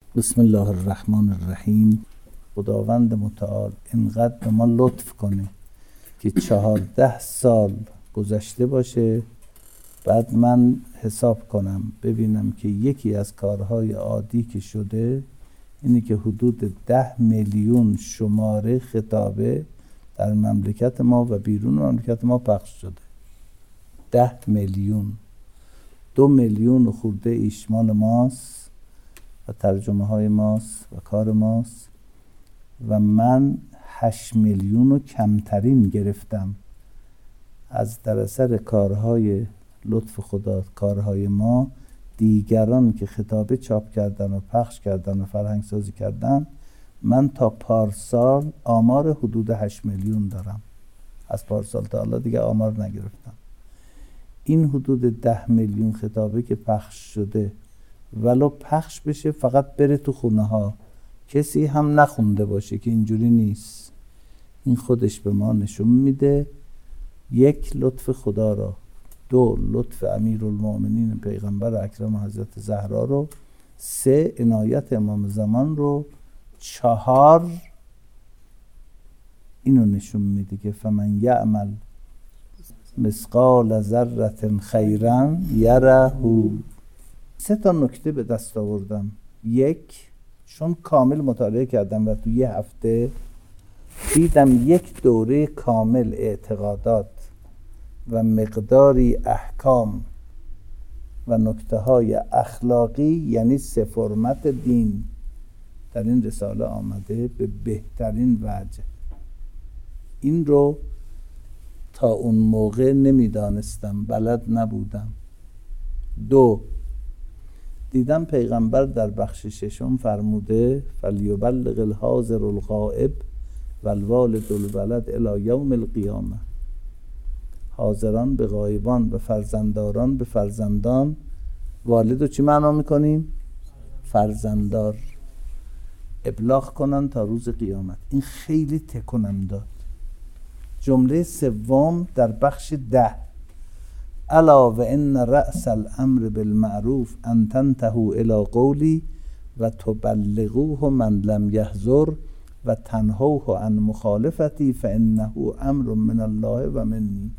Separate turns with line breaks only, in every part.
بسم الله الرحمن الرحیم. خداوند متعال اینقدر به ما لطف کنه که 14 سال گذشته باشه، بعد من حساب کنم ببینم که یکی از کارهای عادی که شده اینه که حدود 10 میلیون شماره خطابه در مملکت ما و بیرون مملکت ما پخش شده. 10 میلیون، 2 میلیون خورده ایش مال ماست و ترجمه های ماست و کار ماست و من 8 میلیون رو کمترین گرفتم از در اثر کارهای لطف خدا، کارهای ما. دیگران که خطابه چاپ کردن و پخش کردن و فرهنگ سازی کردن، من تا پارسال آمار حدود 8 میلیون دارم. از پارسال تا حالا دیگه آمار نگرفتم. این حدود 10 میلیون خطابه که پخش شده، ولو پخش بشه فقط بره تو خونه ها، کسی هم نخونده باشه که اینجوری نیست، این خودش به ما نشون میده 1 لطف خدا را، 2 لطف امیرالمؤمنین پیغمبر اکرم حضرت زهرا رو، 3 عنایت امام زمان رو، 4 اینو نشون میده که فمن یعمل مثقال ذره خیرا یره. 3 تا نکته به دست آوردم. 1، چون کامل مطالعه کردم و تو 1 هفته دیدم 1 دوره کامل اعتقادات و مقداری احکام و نکته های اخلاقی، یعنی 3 فرمت دین در این رساله آمده به بهترین وجه. این رو تا اون موقع نمیدانستم، بلد نبودم. 2، دیدم پیغمبر در بخش 6 فرموده فلیبلغ الحاضر الغائب والوالد الولد الی یوم القیامه. حاضران به غایبان و فرزندداران به فرزندان. والد رو چی معنا میکنیم؟ فرزنددار. ابلاغ کنن تا روز قیامت. این خیلی تکونم داد. جمله 3 در بخش 10، الا و ان رأس الامر بالمعروف ان تنتهوا الى قولی و تبلغوه من لم یحضر و تنهوه عن مخالفتی فانه امر من الله و منی.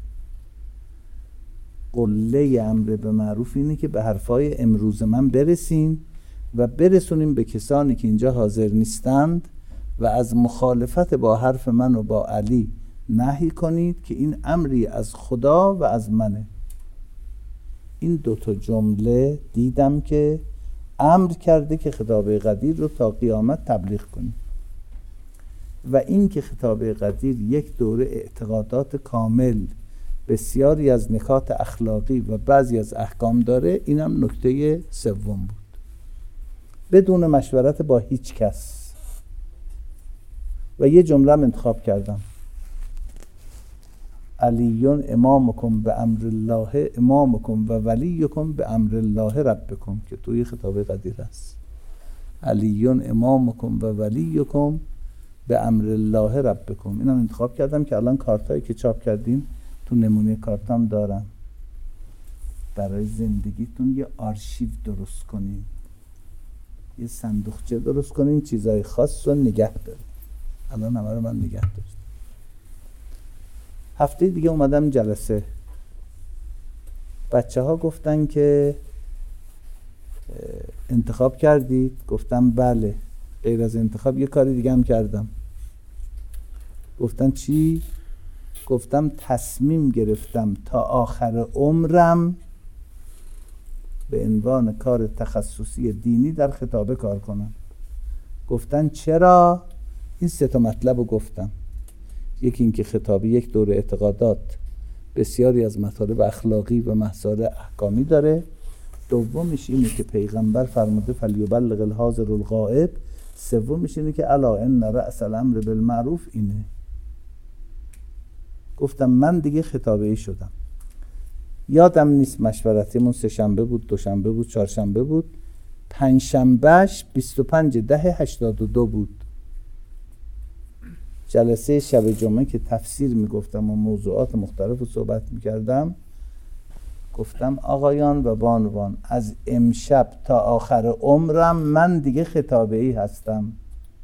قله امر به معروف اینه که به حرفای امروز من برسین و برسونیم به کسانی که اینجا حاضر نیستند و از مخالفت با حرف من و با علی نهی کنید که این امری از خدا و از منه. این 2 تا جمله دیدم که امر کرده که خطابه قدیر رو تا قیامت تبلیغ کنید و این که خطابه قدیر 1 دوره اعتقادات کامل، بسیاری از نکات اخلاقی و بعضی از احکام داره، اینم نکته 3 بود. بدون مشورت با هیچ کس. و یه جمله انتخاب کردم: علیون امامکم به امر الله امامکم و ولیکم به امر الله ربکم، که توی خطابه قدیر است. علیون امامکم و ولیکم به امر الله ربکم. اینم انتخاب کردم که الان کارتایی که چاپ کردیم تو نمونه کارتام دارم. برای زندگیتون یه آرشیو درست کنین، یه صندوقچه درست کنین، چیزای خاص رو نگه دارین. الان همه رو من نگه داشتم. هفته دیگه اومدم جلسه، بچه ها گفتن که انتخاب کردید؟ گفتم بله. غیر از انتخاب یه کاری دیگه هم کردم. گفتن چی؟ گفتم تصمیم گرفتم تا آخر عمرم به عنوان کار تخصصی دینی در خطابه کار کنم. گفتن چرا؟ این 3 تا مطلب رو گفتم. یکی این که خطابه 1 دوره اعتقادات، بسیاری از مطالب اخلاقی و مسائل احکامی داره. دومش اینه که پیغمبر فرموده فلیبلغ الحاضر الغائب. سومش اینه که الا ان رأس الامر بالمعروف اینه. گفتم من دیگه خطابه ای شدم. یادم نیست مشورتیمون 3 شنبه بود، 2 شنبه بود، 4 شنبه بود. 5 شنبهش 25/10/82 بود. جلسه شب جمعه که تفسیر میگفتم و موضوعات مختلف رو صحبت میکردم، گفتم آقایان و بانوان، از امشب تا آخر عمرم من دیگه خطابه‌ای هستم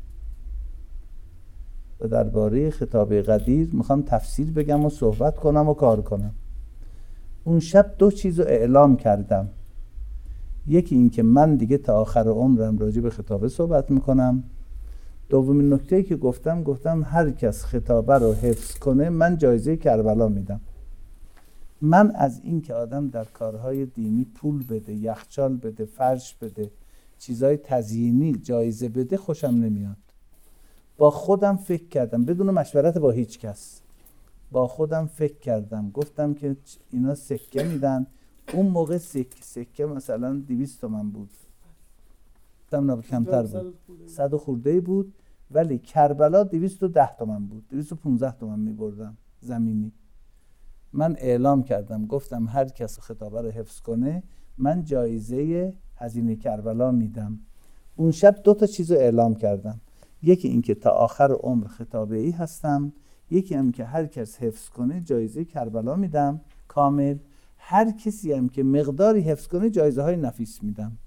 و درباره خطابه قدیر میخوام تفسیر بگم و صحبت کنم و کار کنم. اون شب 2 چیز رو اعلام کردم. یکی این که من دیگه تا آخر عمرم راجع به خطابه صحبت میکنم. دومین نکته‌ای که گفتم هر کس خطابه رو حفظ کنه من جایزه کربلا میدم. من از این که آدم در کارهای دینی پول بده، یخچال بده، فرش بده، چیزای تزیینی جایزه بده خوشم نمیاد. با خودم فکر کردم بدون مشورت با هیچ کس. با خودم فکر کردم، گفتم که اینا سکه میدن. اون موقع سکه مثلا 200 تومن بود، گفتم کمتر بود، 100 خورده بود، ولی کربلا 210 تومن بود، 215 تومن میبردم زمینی. من اعلام کردم، گفتم هر کس خطابه رو حفظ کنه من جایزه هزینه کربلا میدم. اون شب 2 چیز رو اعلام کردم. یکی این که تا آخر عمر خطابه‌ای هستم، یکی هم که هر کس حفظ کنه جایزه کربلا میدم کامل. هر کسی هم که مقداری حفظ کنه جایزه های نفیس میدم.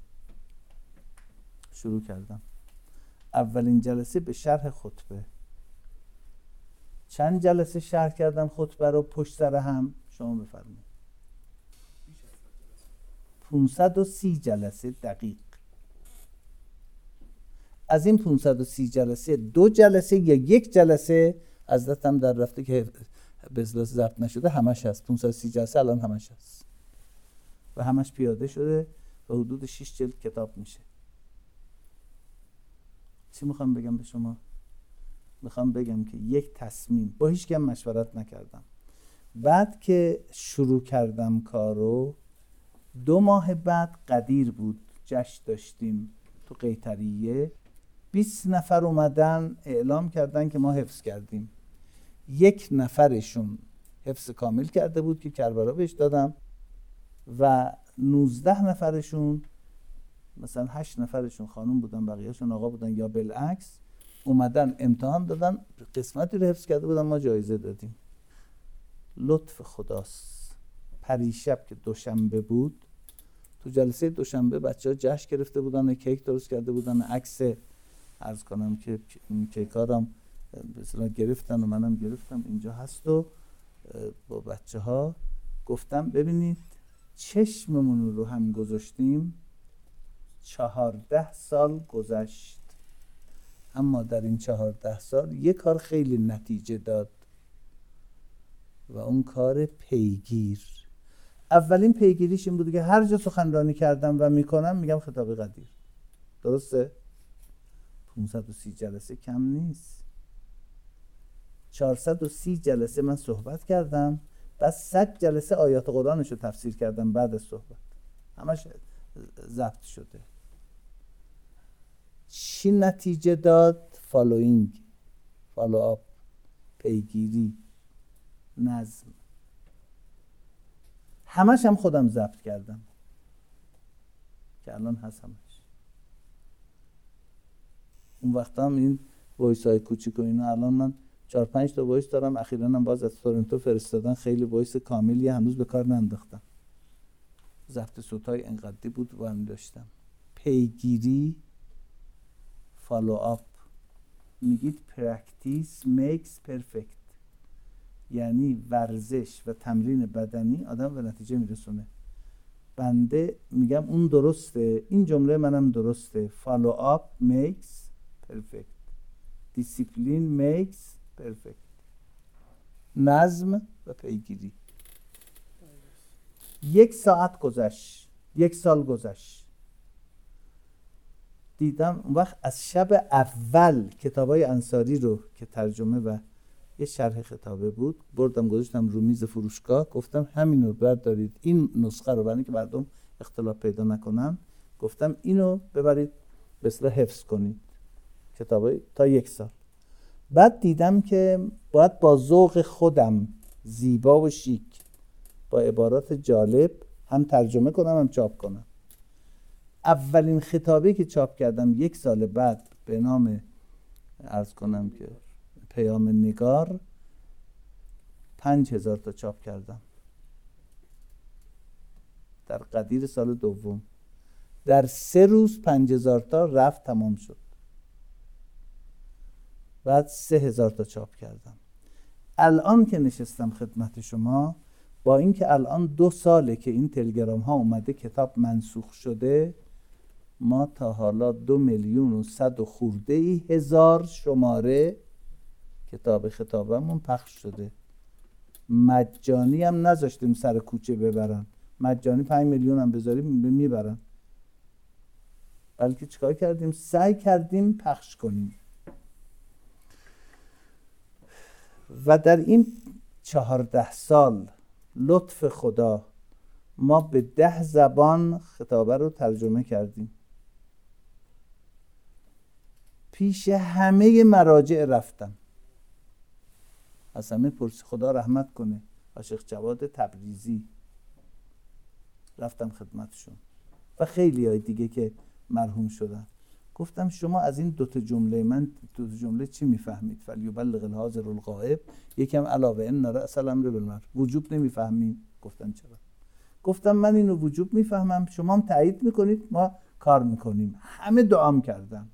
شروع کردم. اولین جلسه به شرح خطبه. چند جلسه شرح کردم خطبه رو پشت سر هم؟ شما بفرمایید. 530 جلسه دقیق. از این 530 جلسه 2 جلسه یا 1 جلسه از دستم در رفته که به اصطلاح ضبط نشده، همش هست. 530 جلسه الان همش هست و همش پیاده شده و حدود 6 جلد کتاب میشه. چی میخوام بگم به شما؟ میخوام بگم که یک تصمیم، با هیچ کم مشورت نکردم، بعد که شروع کردم کارو 2 ماه بعد قدیر بود، جشن داشتیم تو قیطریه. 20 نفر اومدن اعلام کردن که ما حفظ کردیم. 1 نفرشون حفظ کامل کرده بود که کربلا بهش دادم و 19 نفرشون، مثلا 8 نفرشون خانم بودن، بقیهشون آقا بودن یا بالعکس، اومدن امتحان دادن، قسمتی رو حفظ کرده بودن، ما جایزه دادیم. لطف خداست. پریشب که دوشنبه بود، تو جلسه دوشنبه بچه‌ها جشن گرفته بودن، کیک درست کرده بودن، عکس عرض کنم که این کیکارم مثلا گرفتن و منم گرفتم، اینجا هست و با بچه‌ها گفتم ببینید چشممون رو هم گذاشتیم. 14 سال گذشت، اما در این 14 سال یک کار خیلی نتیجه داد و اون کار پیگیر. اولین پیگیریش این بود که هر جا سخنرانی کردم و میکنم میگم خطاب قدیر. درسته؟ 530 جلسه کم نیست. 430 جلسه من صحبت کردم، بعد 100 جلسه آیات قرآنش رو تفسیر کردم بعد از صحبت، همش ضبط شده. چی نتیجه داد؟ فالوینگ، فالو آپ، پیگیری، نظم. همش هم خودم ضبط کردم که الان هست همش. اون وقتا هم این وایس های کوچیک و اینا، الان من 4-5 تا وایس دارم، اخیراً هم باز از تورنتو فرستادن، خیلی وایس کاملی هنوز به کار ننداختم. ضبط صوتای انقدری بود و هم داشتم. پیگیری، فالو آپ. میگید practice makes perfect، یعنی ورزش و تمرین بدنی آدم به نتیجه میرسونه. بنده میگم اون درسته، این جمله منم درسته. follow up makes perfect، discipline makes perfect. نظم و پیگیری. 1 ساعت گذشت، 1 سال گذشت، دیدم اون وقت از شب اول کتابای انصاری رو که ترجمه و یه شرح خطابه بود بردم گذاشتم رو میز فروشگاه، گفتم همین رو بردارید، این نسخه رو، برای اینکه مردم اختلاف پیدا نکنن، گفتم اینو ببرید به اصطلاح حفظ کنید کتابای تا 1 سال. بعد دیدم که باید با ذوق خودم زیبا و شیک با عبارات جالب هم ترجمه کنم هم چاپ کنم. اولین خطابه که چاپ کردم 1 سال بعد به نام عرض کنم که پیام نگار، 5000 تا چاپ کردم. در قدیر سال دوم. در 3 روز 5000 تا رفت، تمام شد. بعد 3000 تا چاپ کردم. الان که نشستم خدمت شما، با اینکه الان 2 ساله که این تلگرام ها اومده کتاب منسوخ شده، ما تا حالا 2,100,000 خورده هزار شماره کتاب خطابمون پخش شده. مجانی هم نذاشتیم سر کوچه ببرن، مجانی 5 میلیون هم بذاریم میبرن، بلکه چیکار کردیم؟ سعی کردیم پخش کنیم. و در این 14 سال لطف خدا ما به 10 زبان خطابه رو ترجمه کردیم. پیش همه مراجع رفتم، از همه پرسی، خدا رحمت کنه، شیخ جواد تبریزی، رفتم خدمتشون و خیلی های دیگه که مرحوم شدن. گفتم شما از این 2 جمله من 2 جمله چی میفهمید؟ فلیبلغ الحاضر الغائب، یکم علاوه ان رأس الامر بالمعروف، وجوب نمیفهمید؟ گفتن چرا؟ گفتم من اینو وجوب میفهمم، شما هم تایید میکنید، ما کار میکنیم. همه دعام کردن،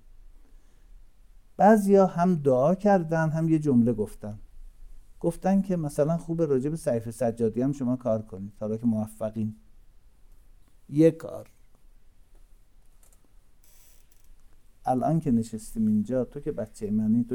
بعضیا هم دعا کردن هم یه جمله گفتن که مثلا خوبه راجع به سیف سجادی هم شما کار کنید، حالا که موفقین. یه کار الان که نشستیم اینجا، تو که بچه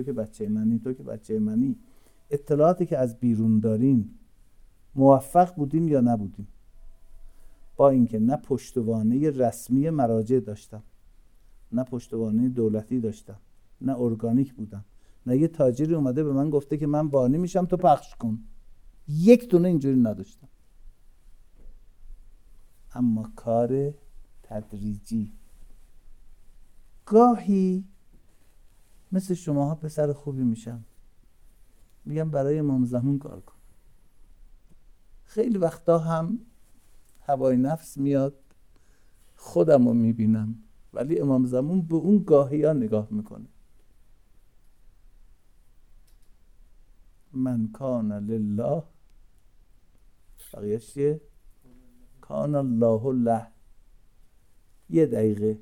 منی، اطلاعاتی که از بیرون دارین، موفق بودیم یا نبودیم؟ با اینکه نه پشتوانه رسمی مراجع داشتم، نه پشتوانه دولتی داشتم، نه ارگانیک بودم، نه یه تاجری اومده به من گفته که من بانی میشم تو پخش کن، یک دونه اینجوری نداشتم. اما کار تدریجی. گاهی مثل شماها پسر خوبی میشم، میگم برای امام زمان کار کن. خیلی وقتا هم هوای نفس میاد، خودم رو میبینم، ولی امام زمان به اون گاهی ها نگاه میکنه. من کان لله، بقیه‌اش چیه؟ کان الله له. 1 دقیقه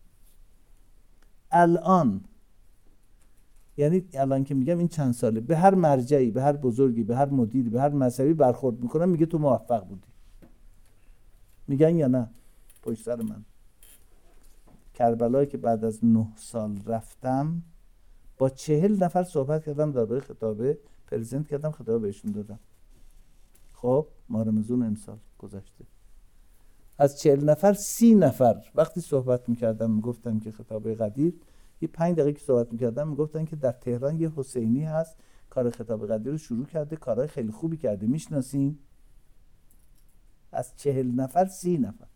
الان، یعنی الان که میگم این چند ساله، به هر مرجعی، به هر بزرگی، به هر مدیری، به هر مذهبی برخورد میکنم، میگه تو موفق بودی. میگن یا نه؟ پشت سر من کربلایی که بعد از 9 سال رفتم، با 40 نفر صحبت کردم درباره خطابه، پرزنت کردم، خطابه بهشون دادم. خب ماه رمضان امسال گذشته، از 40 نفر 30 نفر وقتی صحبت میکردم میگفتم که خطابه قدیر، یه 5 دقیقه که صحبت میکردم میگفتن که در تهران یه حسینی هست کار خطابه قدیر رو شروع کرده، کارهای خیلی خوبی کرده، میشناسین؟ از 40 نفر 30 نفر.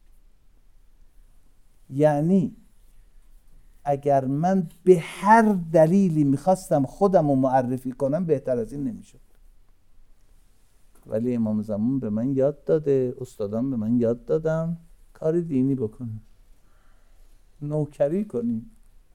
یعنی اگر من به هر دلیلی میخواستم خودم رو معرفی کنم، بهتر از این نمیشد. ولی امام زمان به من یاد داده، استادان به من یاد دادن، کار دینی بکنیم، نوکری کنیم.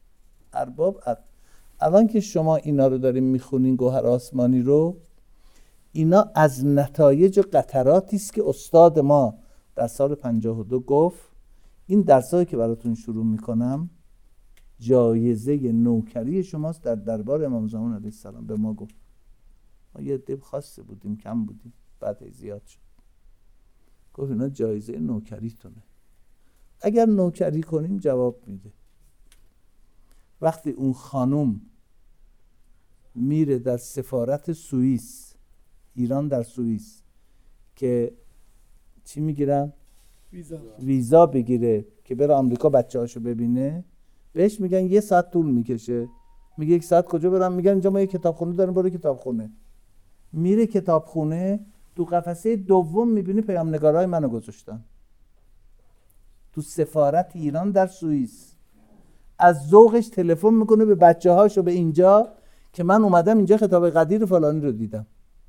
الان که شما اینا رو داریم میخونین، گوهر آسمانی رو، اینا از نتایج و قطراتی است که استاد ما در سال 52 گفت. این درسایی که براتون شروع میکنم جایزه نوکری شماست در دربار امام زمان علیه السلام. به ما گفت، ما یه عده خاصه بودیم، کم بودیم، بعد زیاد شد. گفت اینا جایزه نوکریتونه، اگر نوکری کنیم جواب میده. وقتی اون خانم میره در سفارت سوئیس، ایران در سوئیس، که چی میگیرن؟ ویزا بگیره که بره آمریکا بچه‌هاشو ببینه، بهش میگن 1 ساعت طول میکشه. میگه 1 ساعت کجا برم؟ میگن اینجا ما یه کتابخونه داریم، برو کتابخونه. میره کتابخونه، تو قفسه دوم میبینی پیامنگارای منو گذاشتن تو سفارت ایران در سوئیس. از ذوقش تلفن میکنه به بچه‌هاشو به اینجا که من اومدم اینجا خطاب قدیر فلانی رو دیدم.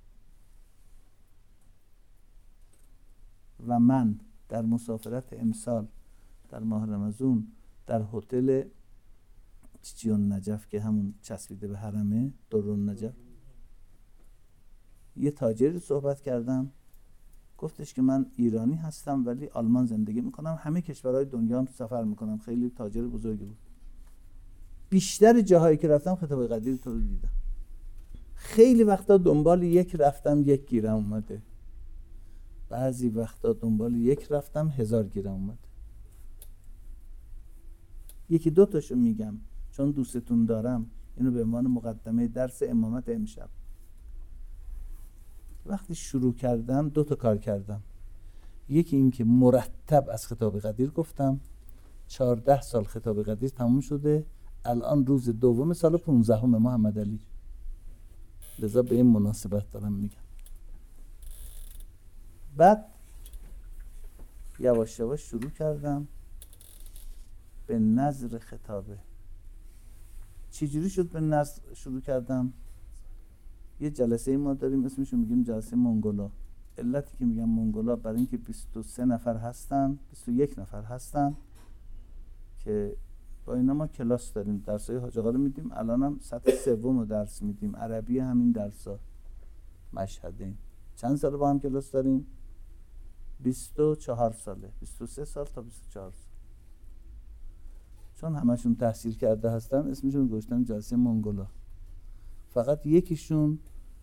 و من در مسافرت امسال در ماه رمضان در هتل چیچیون نجف که همون چسبیده به حرمه، درون نجف، یه تاجری صحبت کردم، گفتش که من ایرانی هستم ولی آلمان زندگی میکنم، همه کشورهای دنیا هم سفر میکنم. خیلی تاجر بزرگی بود. بیشتر جاهایی که رفتم خطابه قدیر تو رو دیدم. خیلی وقتا دنبال یک رفتم 1 گیرم اومده، بعضی وقتا دنبال یک رفتم 1000 گیرم اومده. یکی دو تاشو میگم چون دوستتون دارم، اینو به عنوان مقدمه درس امامت امشب. وقتی شروع کردم 2 تا کار کردم. یکی این که مرتب از خطاب قدیر گفتم. 14 سال خطاب قدیر تموم شده، الان روز دوم سال 15 محمد علی، لذا به این مناسبت دارم میگم. بعد یواش یواش شروع کردم به نظر خطابه. چی جوری شد به نظر شروع کردم؟ یه جلسه ما داریم اسمشو میگیم جلسه منگولا. علتی که میگم منگولا برای اینکه 23 نفر هستن، 21 نفر هستن که با اینا ما کلاس داریم، درسای حاج آقا رو میدیم. الان هم سطح 3 رو درس میدیم، عربی همین درسا، مشهدین. چند سال با هم کلاس داریم؟ 24 ساله، 23 سال تا 24 سال. چون همشون تحصیل کرده هستن اسمشون گذاشتن جلسه منگولا. فقط یکیشون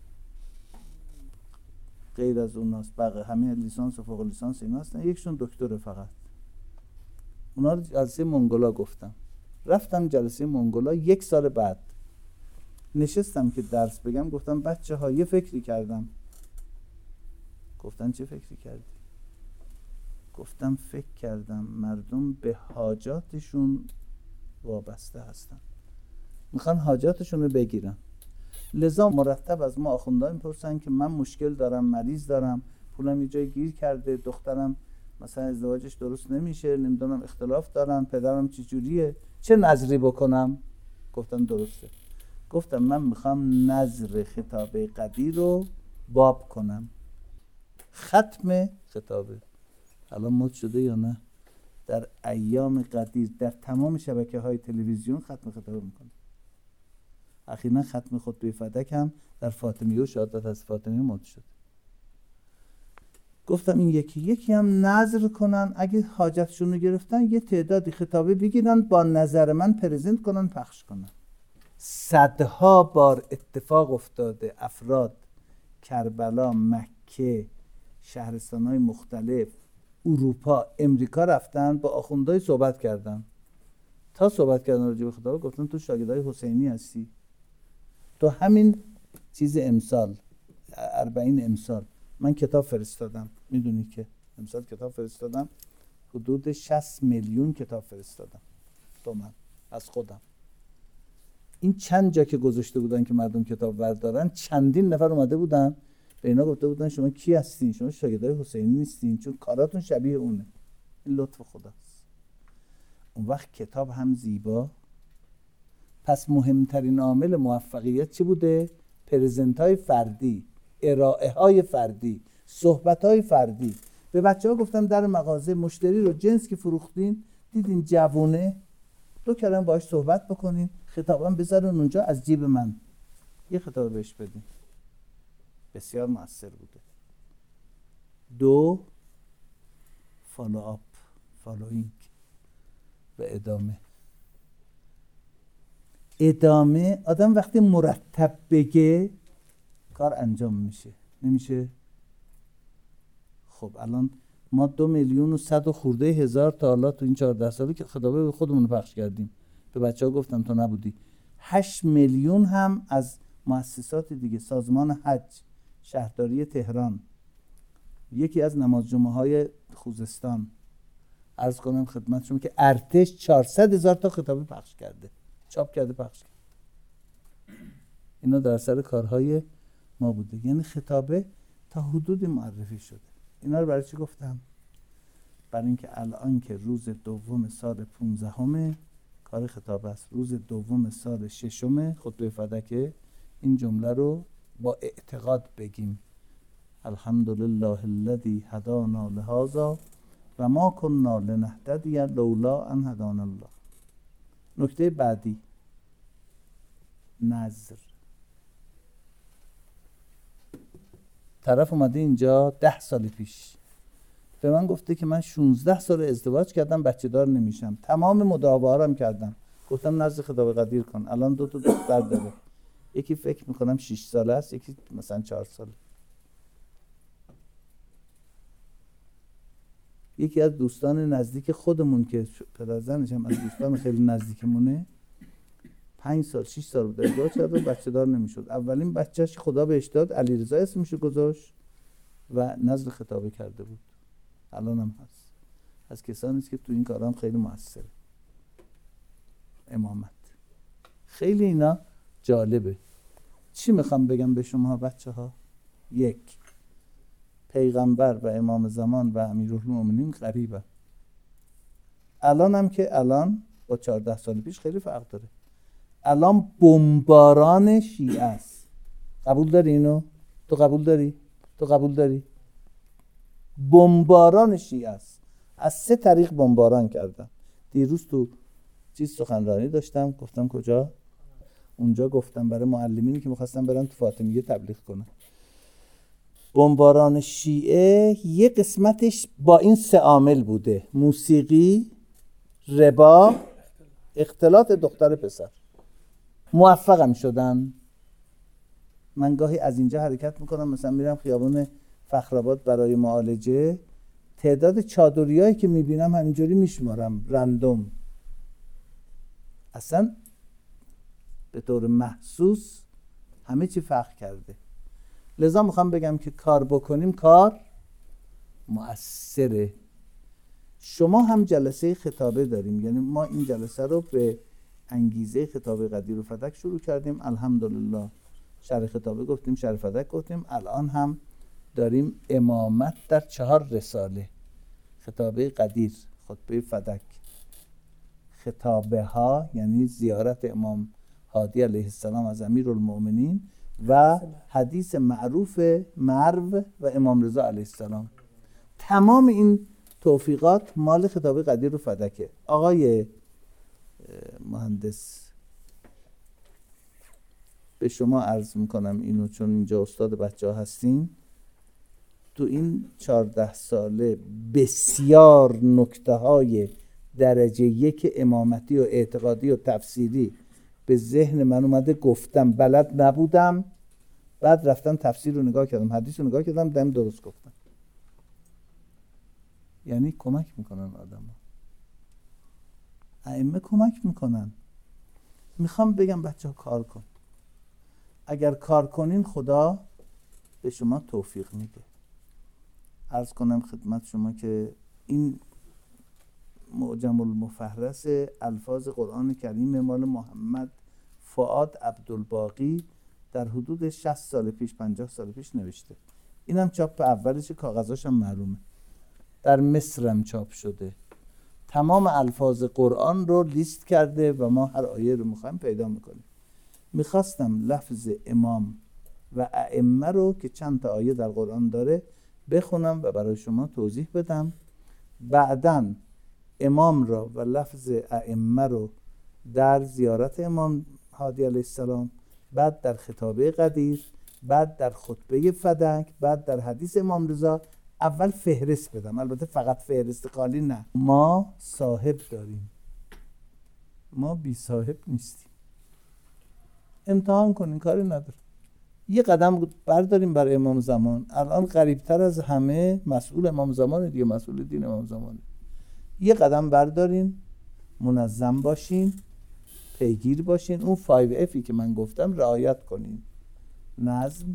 غیر از اوناست، بقیه همه لیسانس و فوق لیسانس اینا هستن، یکیشون دکتره فقط. اونا رو جلسه منگولا گفتم. رفتم جلسه منگولا. 1 سال بعد نشستم که درس بگم، گفتم بچه ها یه فکری کردم. گفتن چه فکری کردی؟ گفتم فکر کردم مردم به حاجاتشون وابسته هستن، میخوان حاجاتشون رو بگیرن. لذا مرتب از ما آخوندها میپرسن که من مشکل دارم، مریض دارم، پولم یه جای گیر کرده، دخترم مثلا ازدواجش درست نمیشه، نمیدونم اختلاف دارن، پدرم چه جوریه، چه نظری بکنم؟ گفتم درسته. گفتم من میخوام نظر خطابه قدیر رو باب کنم. ختم خطابه الان مد شده یا نه؟ در ایام قدیر در تمام شبکه‌های تلویزیون ختم خطابه میکنه. اخیراً ختم خطبه فدک هم در فاطمیه و شهادت از فاطمیه مد شد. گفتم این یکی هم نظر کنن، اگه حاجتشون رو گرفتن یه تعدادی خطابه بگیرن با نظر من پرزنت کنن، پخش کنن. صدها بار اتفاق افتاده افراد کربلا، مکه، شهرستان‌های مختلف، اروپا، امریکا رفتن با آخوندهای صحبت کردن. تا صحبت کردن راجع به خطابه گفتن تو شاگردای حسینی هستی. تو همین چیز امسال 40 امسال من کتاب فرستادم، میدونی که امسال کتاب فرستادم، حدود 60 میلیون کتاب فرستادم تومن از خودم. این چند جا که گذاشته بودن که مردم کتاب بردارن، چندین نفر اومده بودن به اینا گفته بودن شما کی هستین؟ شما شاگردای حسینی نیستین، چون کاراتون شبیه اونه. این لطف خداست. اون وقت کتاب هم زیبا. پس مهمترین عامل موفقیت چی بوده؟ پرزنت‌های فردی، ارائه‌های فردی، صحبت‌های فردی. به بچه‌ها گفتم در مغازه مشتری رو جنس که فروختین دیدین جوونه، 2 کلمه باهاش صحبت بکنین، خطابم بذارن اونجا، از جیب من یه خطاب بهش بدین. بسیار مؤثر بوده. 2 فالو آپ، فالوینگ و ادامه. آدم وقتی مرتب بگه کار انجام میشه. نمیشه؟ خب الان ما 2,100,000 خورده هزار تا حالا تو این 14 سالی که خطابه به خودمون پخش کردیم. به بچه‌ها گفتم تو نبودی. 8 میلیون هم از مؤسسات دیگه، سازمان حج، شهرداری تهران، یکی از نماز جمعه‌های خوزستان، عرض کنم خدمت شما که ارتش 400,000 تا خطابه پخش کرده، چاپ کرده، پخش کرده. اینا در سر کارهای ما بوده. یعنی خطابه تا حدود معرفی شده. اینا رو برای چی گفتم؟ برای اینکه الان که روز دوم سال 15 کار خطابه است، روز دوم سال 6 خطبه فدک، این جمله رو با اعتقاد بگیم: الحمدلله الذی هدانا لهذا و ما كنا لنهتدی لولا ان هدانا الله. نکته بعدی، نظر. طرف اومده اینجا 10 سال پیش به من گفته که من 16 سال ازدواج کردم بچه دار نمیشم، تمام مداوارم کردم، گفتم نزد خطاب قدیر کن. الان 2 تا دختر داره، یکی فکر میکنم 6 ساله است، یکی مثلا 4 ساله. یکی از دوستان نزدیک خودمون که پدرزنش هم از دوستان خیلی نزدیکمونه 5 سال 6 سال بود ازدواج کرد و بچه دار نمیشد. اولین بچهش خدا بهش داد، علیرضا اسمش گذاشت و نذر خطابه کرده بود. الان هم هست، از کسانی است که تو این کارام خیلی موثره. امامت خیلی اینا جالبه. چی میخوام بگم به شما بچه ها؟ 1 پیغمبر و امام زمان و امیرالمومنین قریبه. الان هم که الان با 14 سال پیش خیلی فرق داره. الان بمباران شیعه است. قبول داری اینو؟ تو قبول داری؟ تو قبول داری؟ بمباران شیعه است. از 3 طریق بمباران کردن. دیروز تو چیز سخنرانی داشتم، گفتم کجا؟ اونجا گفتم برای معلمینی که می‌خواستن برن تو فاطمیه تبلیغ کنن. بمباران شیعه یه قسمتش با این 3 عامل بوده: موسیقی، ربا، اختلاط دختر پسر. موفقم شدن. من گاهی از اینجا حرکت میکنم، مثلا میرم خیابان فخرآباد برای معالجه، تعداد چادریایی که میبینم همینجوری میشمارم رندوم. اصلا به طور محسوس همه چی فرق کرده. لذا میخوام بگم که کار بکنیم، کار مؤثره. شما هم جلسه خطابه داریم، یعنی ما این جلسه رو به انگیزه خطابه قدیر و فدک شروع کردیم. الحمدلله شرح خطابه گفتیم، شرح فدک گفتیم، الان هم داریم امامت در 4 رساله: خطابه قدیر، خطبه فدک، خطابه ها یعنی زیارت امام هادی علیه السلام از امیرالمومنین و حدیث معروف مرو و امام رضا علیه السلام. تمام این توفیقات مال خطابه قدیر و فدکه. آقای مهندس به شما عرض میکنم اینو، چون اینجا استاد بچه ها هستین. تو این 14 ساله بسیار نکته های درجه 1 امامتی و اعتقادی و تفسیری به ذهن من اومده، گفتم بلد نبودم، بعد رفتم تفسیر رو نگاه کردم، حدیث رو نگاه کردم، دم درست گفتم. یعنی کمک میکنن آدم ها. ائمه کمک میکنن. میخوام بگم بچه ها کار کن. اگر کار کنین خدا به شما توفیق میده. عرض کنم خدمت شما که این معجم المفهرس الفاظ قرآن کریم مال محمد فؤاد عبدالباقی در حدود 60 سال پیش 50 سال پیش نوشته. اینم چاپ اولش، کاغذاش هم معلومه. در مصر هم چاپ شده. تمام الفاظ قرآن رو لیست کرده و ما هر آیه رو میخوایم پیدا میکنیم. میخواستم لفظ امام و ائمه رو که چند تا آیه در قرآن داره بخونم و برای شما توضیح بدم. بعداً امام را و لفظ ائمه رو در زیارت امام هادی علیه السلام، بعد در خطابه قدیر، بعد در خطبه فدک، بعد در حدیث امام رضا اول فهرست بدم. البته فقط فهرست خالی نه. ما صاحب داریم، ما بی صاحب نیستیم. امتحان کنین، کاری نداره. یه قدم برداریم برای امام زمان. الان قریبتر از همه مسئول امام زمان دیگه، مسئول دین امام زمان. یه قدم بردارین، منظم باشین، پیگیر باشین، اون 5F'i که من گفتم رعایت کنین: نظم،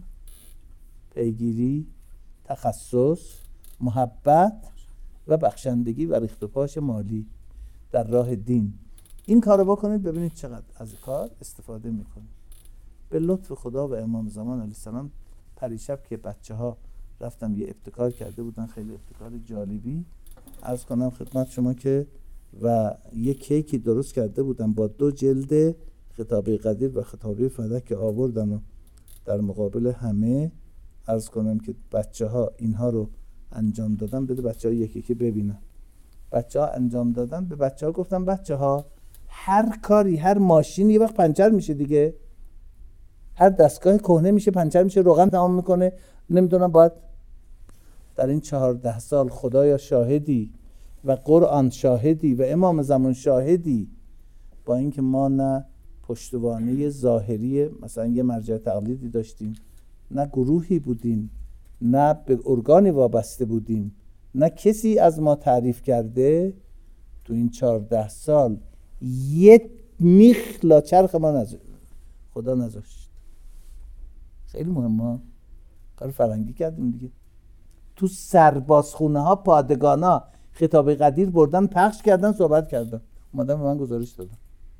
پیگیری، تخصص، محبت و بخشندگی و ریخت و پاش مالی در راه دین. این کارو بکنید، ببینید چقدر از کار استفاده میکنید. به لطف خدا و امام زمان علیه السلام پریشب که بچه ها رفتم یه ابتکار کرده بودن، خیلی ابتکار جالبی، عرض کنم خدمت شما که و یه کیکی درست کرده بودن با 2 جلد خطابه قدیر و خطابه فدک که آوردن و در مقابل همه عرض کنم که بچه ها اینها رو انجام دادن. بده بچه ها یکی که ببینن. بچه ها انجام دادن. به بچه ها گفتم بچه ها هر کاری، هر ماشین یه وقت پنچر میشه دیگه، هر دستگاه کهنه میشه، پنچر میشه، روغن تمام میکنه، نمیدونم باید در این 14 سال خدایا شاهدی و قرآن شاهدی و امام زمان شاهدی، با اینکه ما نه پشتوانه ظاهری مثلا یه مرجع تقلیدی داشتیم، نه گروهی بودیم، نه به ارگانی وابسته بودیم، نه کسی از ما تعریف کرده، تو این 14 سال یه میخ لاچرخ ما خدا نذاشت. خیلی مهمه. کار فرنگی کردیم دیگه. تو سربازخونه ها پادگان ها خطاب قدیر بردن پخش کردن، صحبت کردن، اومدن به من گزارش دادن.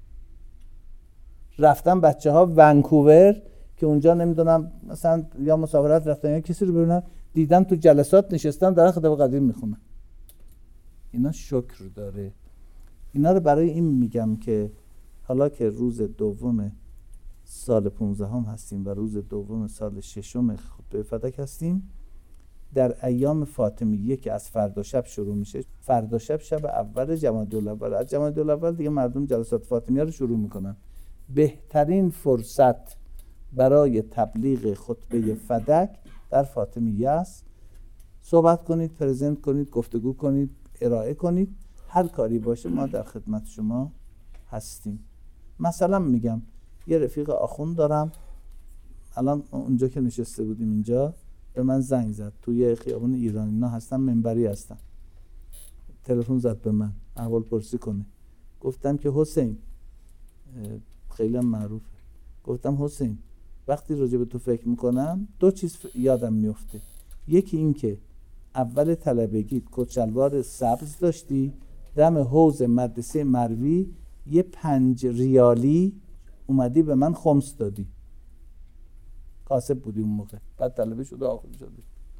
رفتن بچه ها ونکوور که اونجا نمیدونم مثلا یا مسافرت رفتن یا کسی رو ببینن، دیدن تو جلسات نشستن دارن خطاب قدیر میخونن. اینا شکر داره. اینا رو برای این میگم که حالا که روز دوم سال 15 هم هستیم و روز دوم سال 6 خطبه فدک هستیم، در ایام فاطمیه که از فردا شب شروع میشه، فردا شب اول جمادی الاول، از جمادی الاول دیگه مردم جلسات فاطمیه رو شروع میکنن. بهترین فرصت برای تبلیغ خطبه فدک در فاطمیه است. صحبت کنید، پرزنت کنید، گفتگو کنید، ارائه کنید، هر کاری باشه ما در خدمت شما هستیم. مثلا میگم یه رفیق آخوند دارم، الان اونجا که نشسته بودیم اینجا به من زنگ زد، توی خیابون ایرانینا هستم، منبری هستم، تلفن زد به من احوال پرسی کنه. گفتم که حسین، خیلی معروفه، گفتم حسین وقتی راجع به تو فکر میکنم دو چیز یادم میفته. یکی این که اول طلبگی کت شلوار سبز داشتی، دم حوض مدرسه مروی یه 5 ریالی اومدی به من خمس دادی، کاسب بودی اون موقع، بعد طلبه شده آخر شده.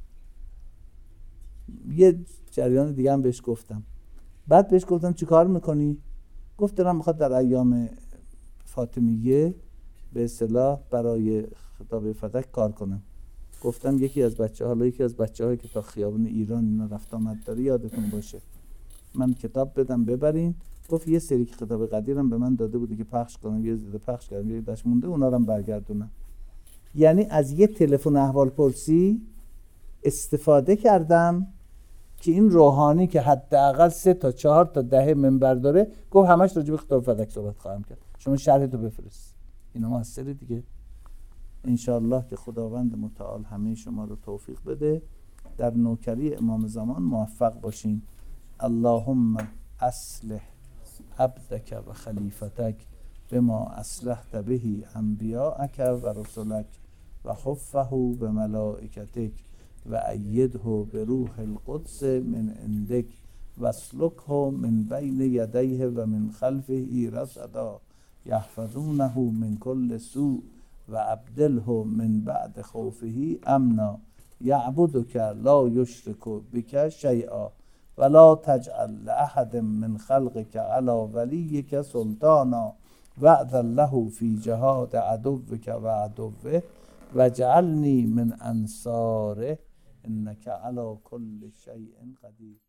یه جریان دیگه هم بهش گفتم. بعد بهش گفتم چی کار میکنی؟ گفت دارم میخواد در ایام فاطمیه به اصطلاح برای خطاب فدک کار کنم. گفتم یکی از بچه‌هایی که تا خیابون ایران اینا رفت آمد داره یادتون باشه من کتاب بدم ببرین. گفت یه سری خطاب قدیرم به من داده بوده که پخش کنم، یه زده پخش کردم، یه داش مونده اونا رو هم برگردونم. یعنی از یه تلفن احوال پرسی استفاده کردم که این روحانی که حداقل 3 تا 4 تا 10 منبر داره، گفت همش راجع به خطاب فدک صحبت خواهم کرد، شما شرح تو بفرست. اینا موثره دیگه. انشاءالله که خداوند متعال همه شما رو توفیق بده، در نوکری امام زمان موفق باشین. اللهم اصلح عبدک و خلیفتک بما اصلحت به انبیاءک و رسلک و حفه به ملائکتک و ایده به روح القدس من عندک و اسلکه من بین یدیه و من خلفه رصدا یحفظونه من کل سوء و ابدله من بعد خوفه امنا یعبدک لا یشرک بک شیئا ولا تجعل لأحد من خلقك على وليك سلطانا وأذن له في جهاد عدوك وعدوه واجعلني من أنصاره إنك على كل شيء قدير.